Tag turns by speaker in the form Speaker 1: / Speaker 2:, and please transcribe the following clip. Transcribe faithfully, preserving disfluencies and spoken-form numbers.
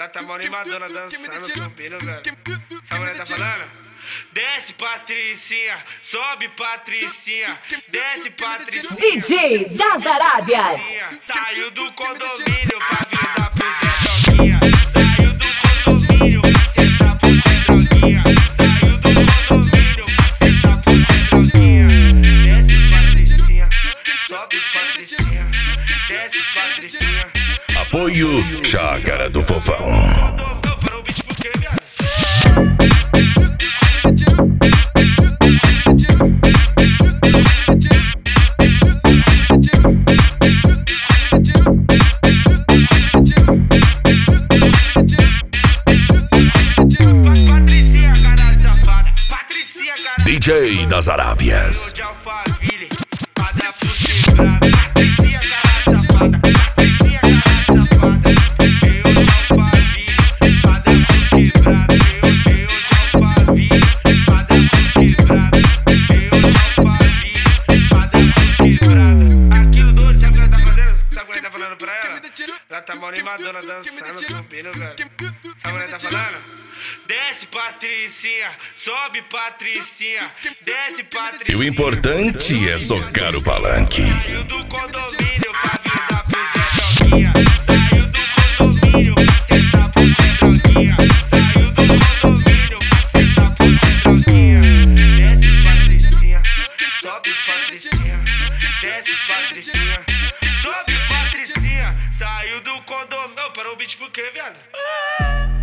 Speaker 1: Ela tá mó animadona dançando, subindo, velho. Sabe o que ela tá falando? Desce, Patricinha, sobe, Patricinha, desce, Patricinha.
Speaker 2: D J das Arábias.
Speaker 1: Saiu do condomínio pra vir dar pro Zé Droguinha. Saiu do condomínio pra sentar pro Zé Droguinha. Saiu do condomínio pra sentar pro Zé Droguinha. Desce, Patricinha, sobe, Patricinha, desce, Patricinha.
Speaker 3: Apoio Chácara do Fofão.
Speaker 1: Parou o beat por quê, viado? Patricinha, cara de safada. Patricinha, cara
Speaker 3: D J das Arábias.
Speaker 1: de Alphaville, padrão pros quebrados. Patricinha, cara de safada. Patricinha, cara de safada. Eu de Alphaville, padrão pros quebrados. Eu, eu de Alphaville, padrão pros quebrados. Eu de Alphaville, padrão pros quebrados. Aquilo doido, sabe o que ela tá fazendo? Sabe o que ela tá falando pra ela? Ela tá mó animadona dançando, subindo, velho. Sabe o que ela tá falando? Desce, Patricinha, sobe, Patricinha, desce, Patricinha.
Speaker 3: E o importante é socar o palanque.
Speaker 1: Saiu do condomínio pra vir dar pro Zé Droguinha. Saiu do condomínio pra sentar pro Zé Droguinha. Saiu do condomínio pra sentar pro Zé Droguinha. Desce, Patricinha, sobe, Patricinha, desce, Patricinha, sobe, Patricinha. Saiu do condomínio. Parou o beat por quê, viado?